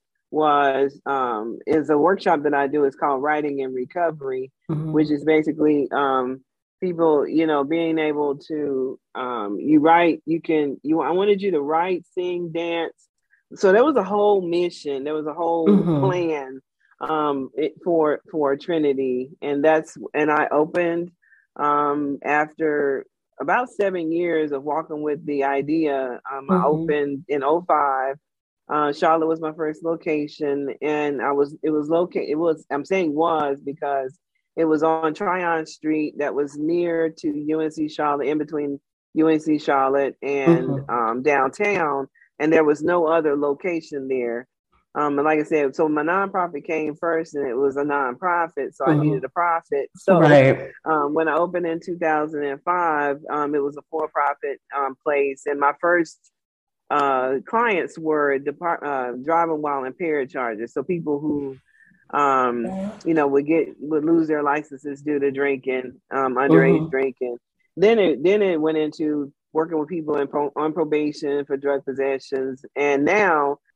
was um, is a workshop that I do. It's called Writing and Recovery, mm-hmm. which is basically um, people, you know, being able to um, you write. You can you. I wanted you to write, sing, dance. So there was a whole mission. There was a whole mm-hmm. plan. Um, it, for for Trinity, and that's and I opened um, after about seven years of walking with the idea. Um, mm-hmm. I opened in oh five. Uh, Charlotte was my first location, and I was it was located. It was I'm saying was because it was on Tryon Street, that was near to U N C Charlotte, in between U N C Charlotte and mm-hmm. um, downtown, and there was no other location there. Um, and like I said, so my nonprofit came first, and it was a nonprofit, so mm-hmm. I needed a profit. So right. um, when I opened in two thousand five, um, it was a for-profit um, place, and my first uh, clients were depart- uh, driving while impaired charges. So people who, um, you know, would get would lose their licenses due to drinking, um, underage mm-hmm. drinking. Then it then it went into working with people in pro- on probation for drug possessions, and now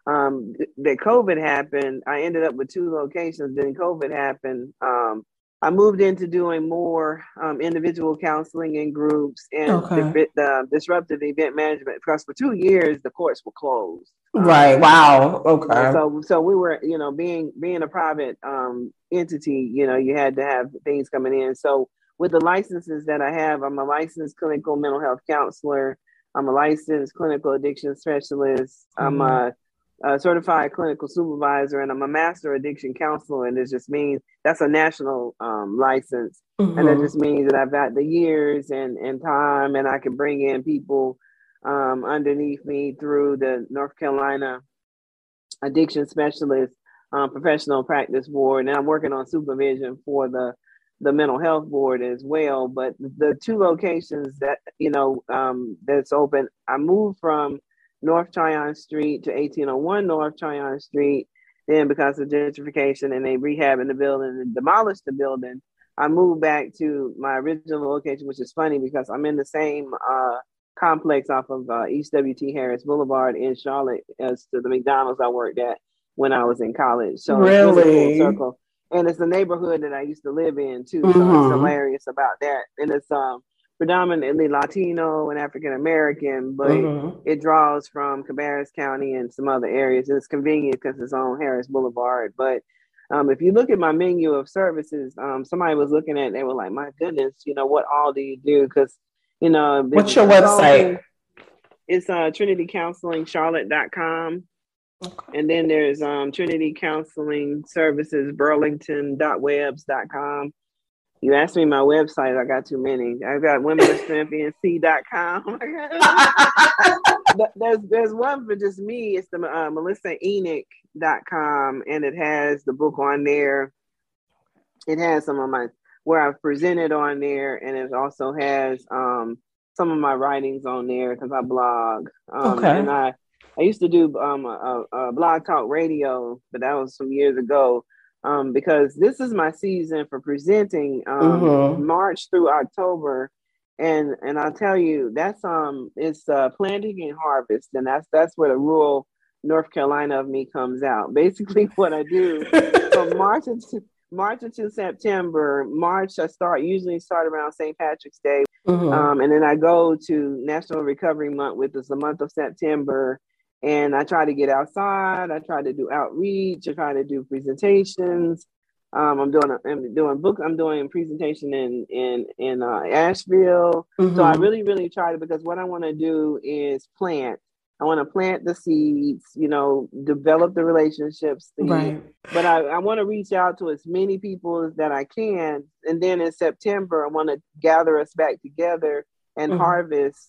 um, th- that COVID happened. I ended up with two locations. Then COVID happened. Um, I moved into doing more um, individual counseling in groups and Okay. the, the disruptive event management because for two years the courts were closed. Right. Um, Wow. yeah, Okay. so so we were, you know, being being a private um, entity, you know, you had to have things coming in. So with the licenses that I have, I'm a licensed clinical mental health counselor. I'm a licensed clinical addiction specialist. I'm Mm-hmm. a, a certified clinical supervisor, and I'm a master addiction counselor. And it just means that's a national um, license, and that just Mm-hmm. means that I've got the years and and time, and I can bring in people um, underneath me through the North Carolina addiction specialist um, professional practice board, and I'm working on supervision for the the mental health board as well. But the two locations that you know um, that's open, I moved from North Tryon Street to eighteen oh one North Tryon Street. Then because of gentrification and they rehabbing the building and demolished the building, I moved back to my original location, which is funny because I'm in the same uh, complex off of uh, East W T Harris Boulevard in Charlotte as to the McDonald's I worked at when I was in college. So it's really full Really? circle. And it's the neighborhood that I used to live in too. So it's Mm-hmm. hilarious about that. And it's um predominantly Latino and African American, but Mm-hmm. it draws from Cabarrus County and some other areas. And it's convenient because it's on Harris Boulevard. But um, if you look at my menu of services, um, somebody was looking at it, they were like, my goodness, you know, what all do you do? Because you know, What's your consulting, website? it's uh, Trinity Counseling Charlotte dot com. Okay. And then there's um, Trinity Counseling Services Burlington dot webs dot com. You asked me my website, I got too many. I got Women of Strength N C dot com. there's, there's one for just me. It's the uh, Melissa Enoch dot com, and it has the book on there. It has some of my where I've presented on there, and it also has um, some of my writings on there because I blog. Um, Okay. and I I used to do um, a, a blog talk radio, but that was some years ago. Um, because this is my season for presenting um, Mm-hmm. March through October, and and I'll tell you that's um it's uh, planting and harvest, and that's that's where the rural North Carolina of me comes out. Basically, what I do from March until March until September. March, I start usually start around Saint Patrick's Day, Mm-hmm. um, and then I go to National Recovery Month, which is the month of September. And I try to get outside. I try to do outreach. I try to do presentations. Um, I'm doing a, I'm doing book. I'm doing a presentation in in in uh, Asheville. So I Mm-hmm. really really try to because what I want to do is plant. I want to plant the seeds. You know, develop the relationships. The Right. but I, I want to reach out to as many people as that I can. And then in September, I want to gather us back together and Mm-hmm. harvest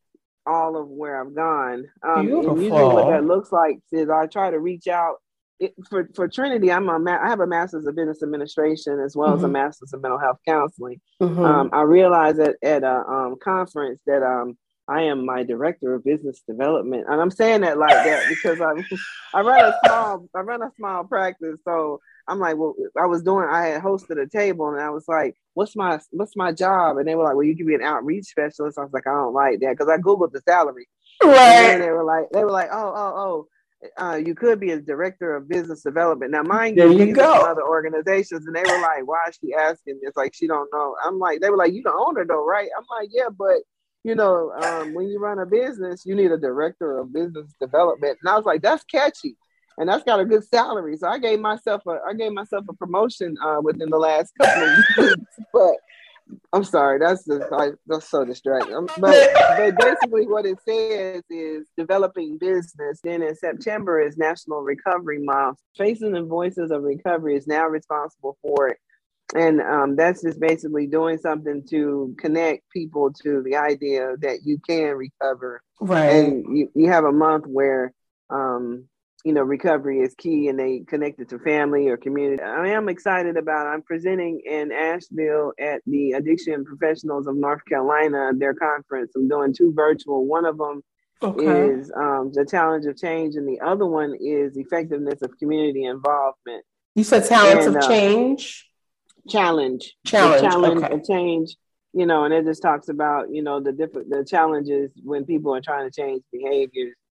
all of where I've gone. Um, and usually what that Beautiful. looks like is I try to reach out it, for, for Trinity. I'm a ma- I have a master's of business administration as well as a Mm-hmm. master's of mental health counseling. Um, Mm-hmm. I realized that at a um, conference that um, I am my director of business development, and I'm saying that like that because I I run a small I run a small practice, so I'm like, well, I was doing, I had hosted a table and I was like, what's my, what's my job? And they were like, well, you can be an outreach specialist. I was like, I don't like that. Cause I Googled the salary and then Right. they were like, they were like, oh, oh, oh, uh, you could be a director of business development. Now, mind There you, you these are some go. other organizations and they were like, why is she asking? It's like, she don't know. I'm like, they were like, you the owner though, right? I'm like, yeah, but you know, um, when you run a business, you need a director of business development. And I was like, that's catchy. And that's got a good salary. So I gave myself a I gave myself a promotion uh, within the last couple of weeks. But I'm sorry, that's just like that's so distracting. Um, But but basically what it says is developing business. Then in September is National Recovery Month. Facing the Voices of Recovery is now responsible for it. And um, that's just basically doing something to connect people to the idea that you can recover. Right. And you, you have a month where um, you know, recovery is key and they connect it to family or community. I am excited about it. I'm presenting in Asheville at the Addiction Professionals of North Carolina, their conference. I'm doing two virtual. One of them Okay. is um, the challenge of change, and the other one is effectiveness of community involvement. You said talents And of uh, change? challenge, the Challenge. challenge Okay. of change, you know, and it just talks about, you know, the different the challenges when people are trying to change behaviors.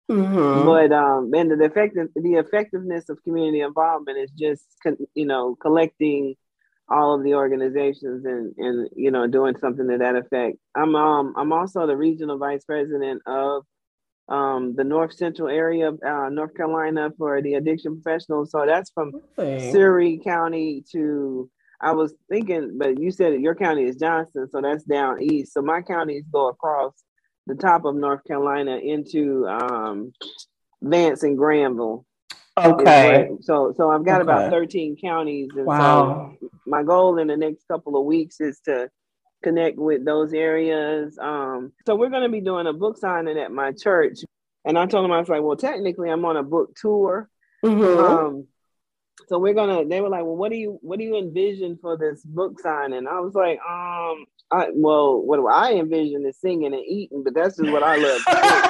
Mm-hmm. But um, and the effective the effectiveness of community involvement is just you know collecting all of the organizations and and you know doing something to that effect. I'm um I'm also the regional vice president of um the North Central area of uh, North Carolina for the addiction professionals. So that's from Okay. Surrey County to I was thinking, but you said your county is Johnston, so that's down east. So my counties go across the top of North Carolina into um, Vance and Granville. Okay. What, so so I've got okay. about thirteen counties, and wow. so my goal in the next couple of weeks is to connect with those areas. Um, so we're going to be doing a book signing at my church, and I told them, I was like, well, technically I'm on a book tour. Mm-hmm. Um, so we're gonna. They were like, well, what do you what do you envision for this book signing? I was like, um, I well, what do I envision is singing and eating, but that's just what I love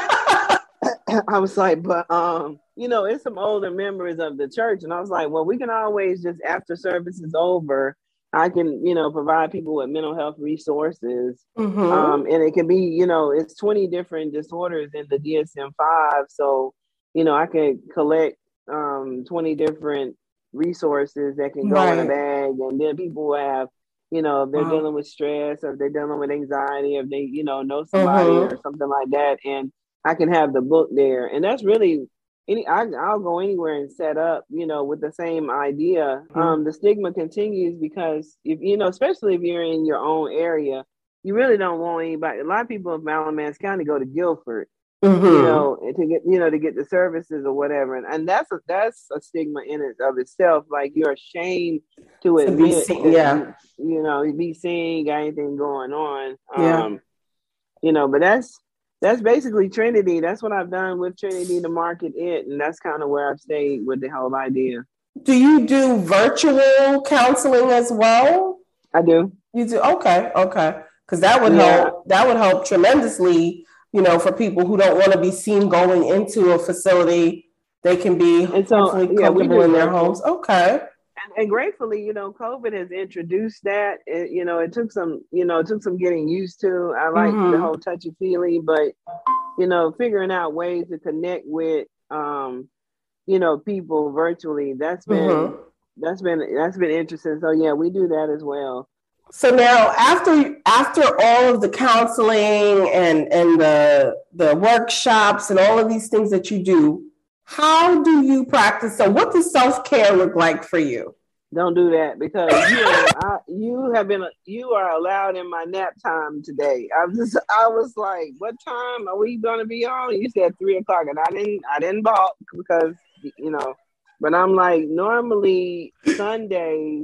to do. I was like, but um, you know, it's some older members of the church, and I was like, well, we can always just after service is over, I can, you know, provide people with mental health resources, mm-hmm. um, and it can be, you know, it's twenty different disorders in the D S M five, so you know, I can collect um twenty different resources that can go right. in a bag, and then people will have, you know, if they're wow. dealing with stress or if they're dealing with anxiety, if they, you know, know somebody mm-hmm. or something like that, and I can have the book there. And that's really any I, I'll go anywhere and set up, you know, with the same idea. Mm-hmm. Um, the stigma continues because if you know, especially if you're in your own area, you really don't want anybody. A lot of people in Alamance County go to Guilford. Mm-hmm. You know, to get you know to get the services or whatever, and, and that's a that's a stigma in it of itself. Like you're ashamed to admit seen, that yeah. you, you know be seen, got anything going on. Yeah. Um, you know, but that's that's basically Trinity. That's what I've done with Trinity to market it, and that's kind of where I've stayed with the whole idea. Do you do virtual counseling as well? I do. You do? Okay, okay, because that would yeah. help. That would help tremendously. You know, for people who don't want to be seen going into a facility, they can be and so, hopefully yeah, comfortable in their virtual. homes. Okay. And, and gratefully, you know, COVID has introduced that. It, you know, it took some, you know, it took some getting used to. I like mm-hmm. the whole touchy-feely, but, you know, figuring out ways to connect with, um, you know, people virtually, that's been, mm-hmm. that's been, that's been interesting. So, yeah, we do that as well. So now, after after all of the counseling and and the the workshops and all of these things that you do, how do you practice? So, what does self-care look like for you? Don't do that because you I, you have been you are allowed in my nap time today. I was just, I was like, what time are we going to be on? You said three o'clock, and I didn't I didn't balk because you know, but I'm like normally Sundays.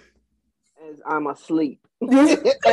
As I'm asleep for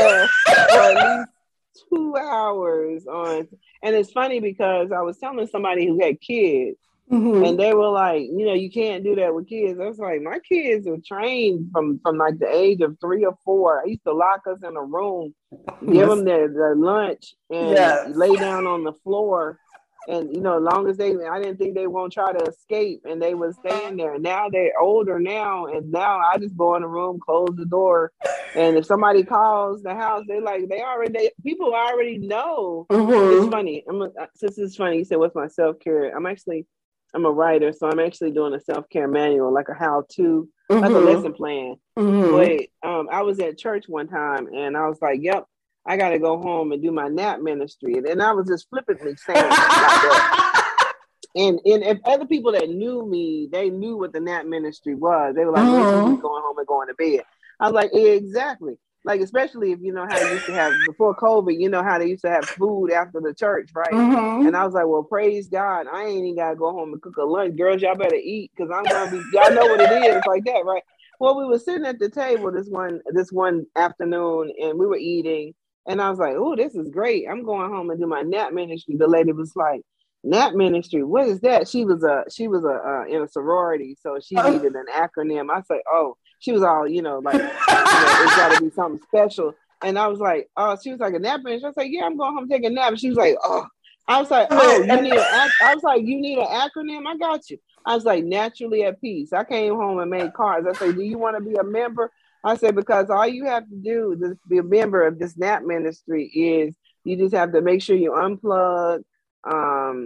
at least two hours on, and it's funny because I was telling somebody who had kids, mm-hmm. and they were like, you know, you can't do that with kids. I was like, my kids are trained from from like the age of three or four. I used to lock us in a room, give yes. them their, their lunch, and yes. lay down on the floor. And, you know, as long as they, I didn't think they won't try to escape, and they were staying there. Now they're older now, and now I just go in the room, close the door, and if somebody calls the house, they like, they already, they, people already know. Mm-hmm. It's funny. I'm a, since it's funny, you said, what's my self-care? I'm actually, I'm a writer, so I'm actually doing a self-care manual, like a how-to, mm-hmm. like a lesson plan. Mm-hmm. But um, I was at church one time, and I was like, yep. I got to go home and do my nap ministry. And, and I was just flippantly saying like that. And, and if other people that knew me, they knew what the nap ministry was. They were like, uh-huh. well, going home and going to bed. I was like, yeah, exactly. Like, especially if you know how they used to have, before COVID, you know how they used to have food after the church, right? Uh-huh. And I was like, well, praise God. I ain't even got to go home and cook a lunch. Girls, y'all better eat because I'm going to be, y'all know what it is like that, right? Well, we were sitting at the table this one, this one afternoon, and we were eating. And I was like, oh, this is great. I'm going home and do my nap ministry. The lady was like, nap ministry, what is that? She was a she was a uh, in a sorority, so she needed an acronym. I said, oh, she was all, you know, like, you know, it's got to be something special. And I was like, oh, she was like, a nap ministry. I was like, yeah, I'm going home to take a nap. And she was like, oh, I was like, oh, you need an I was like, you need an acronym? I got you. I was like, naturally at peace. I came home and made cards. I said, do you want to be a member? I said, because all you have to do to be a member of this nap ministry is you just have to make sure you unplug, um,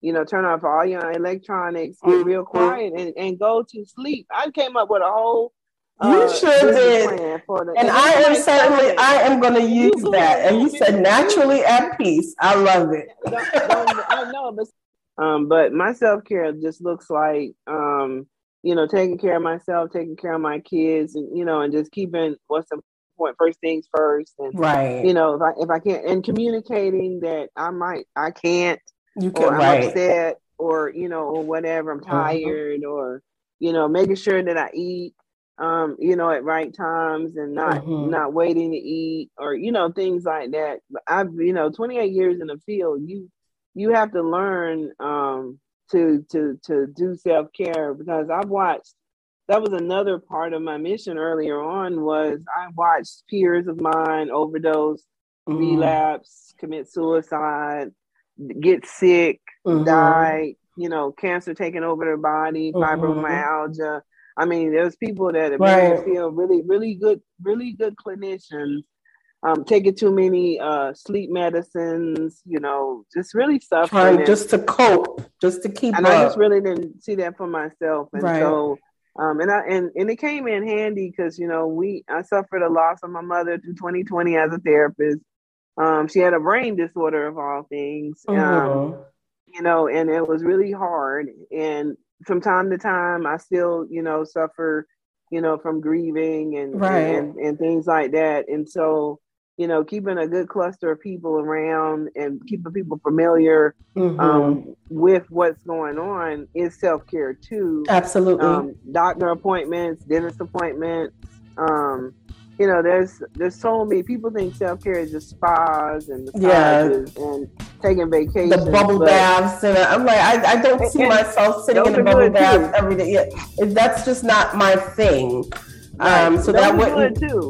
you know, turn off all your electronics, get real quiet, and, and go to sleep. I came up with a whole You uh, sure did. For the, and, and I am certainly, I am going to use that. And you said naturally at peace. I love it. don't, don't, I know, but, um, but my self-care just looks like, um, you know, taking care of myself, taking care of my kids, and, you know, and just keeping what's important, first things first. And, right. You know, if I, if I can't, and communicating that I might, I can't, you can, or I'm right. upset, or, you know, or whatever, I'm tired, mm-hmm. or, you know, making sure that I eat. Um, you know, at right times and not mm-hmm. not waiting to eat, or, you know, things like that. I've, you know, twenty-eight years in the field, you you have to learn um, to to to do self-care, because I've watched, that was another part of my mission earlier on, was I watched peers of mine overdose, mm-hmm. relapse, commit suicide, get sick, mm-hmm. die, you know, cancer taking over their body, mm-hmm. fibromyalgia. I mean, there's people that have been in the field, really, really good, really good clinicians, um, taking too many uh, sleep medicines, you know, just really suffering. Trying just to cope, just to keep and up. I just really didn't see that for myself. And right. so, um, and I and, and it came in handy because, you know, we I suffered a loss of my mother through twenty twenty as a therapist. Um, she had a brain disorder of all things, mm-hmm. um, you know, and it was really hard. And from time to time, I still, you know, suffer, you know, from grieving and, right. and and things like that. And so, you know, keeping a good cluster of people around and keeping people familiar mm-hmm. um, with what's going on is self-care too. Absolutely. Um, doctor appointments, dentist appointments. Um, you know, there's there's so many people think self-care is just spas and massages yeah. and taking vacations. The bubble baths, and I'm like, I, I don't see and, myself sitting in a bubble bath every day. Yeah, that's just not my thing. Right. Um, so that would too.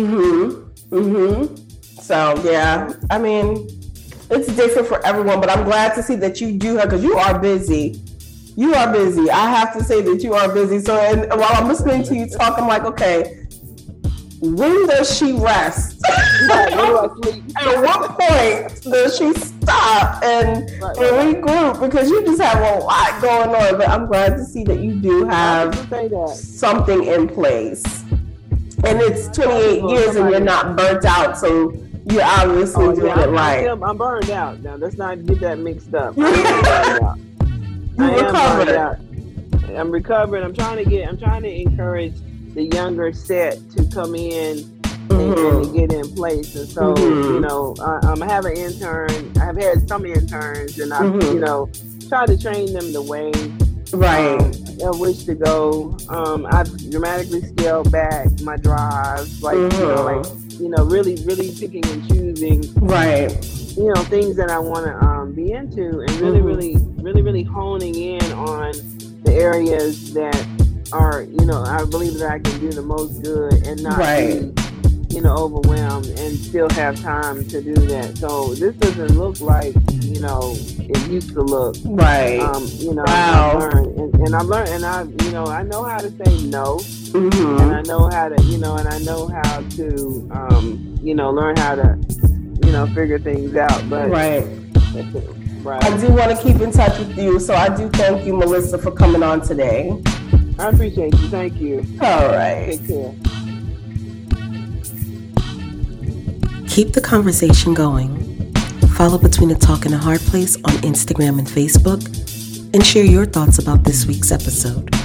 Mm-hmm. Mm-hmm. So yeah, I mean, it's different for everyone, but I'm glad to see that you do have, because you are busy. You are busy. I have to say that you are busy. So, and while I'm listening to you talk, I'm like, okay, when does she rest? Right, at what point does she stop and, right, and regroup? Because you just have a lot going on. But I'm glad to see that you do have something in place. And it's twenty-eight years and you're not burnt out, so you're obviously oh, doing yeah, it right. I'm, I'm burned out. Now, let's not get that mixed up. I am burned out. You I recovered. Am burned out. I'm recovering. I'm trying to get, I'm trying to encourage the younger set to come in mm-hmm. and, and get in place. And so, mm-hmm. you know, I, um, I have an intern. I've had some interns, and I've, mm-hmm. you know, tried to train them the way right um, in which to go. Um, I've dramatically scaled back my drives, like, mm-hmm. you know, like, you know, really, really picking and choosing, right, you know, things that I want to um, be into, and really, mm-hmm. really, really, really honing in on the areas that are, you know, I believe that I can do the most good and not right. be, you know, overwhelmed, and still have time to do that. So this doesn't look like, you know, it used to look. Right. Um, you know, wow. I learned, and, and I learned, and I, you know, I know how to say no, mm-hmm. and I know how to, you know, and I know how to, um, you know, learn how to, you know, figure things out. But right. Right. I do want to keep in touch with you, so I do thank you, Melissa, for coming on today. I appreciate you. Thank you. All right. Take care. Keep the conversation going. Follow Between a Talk and a Hard Place on Instagram and Facebook, and share your thoughts about this week's episode.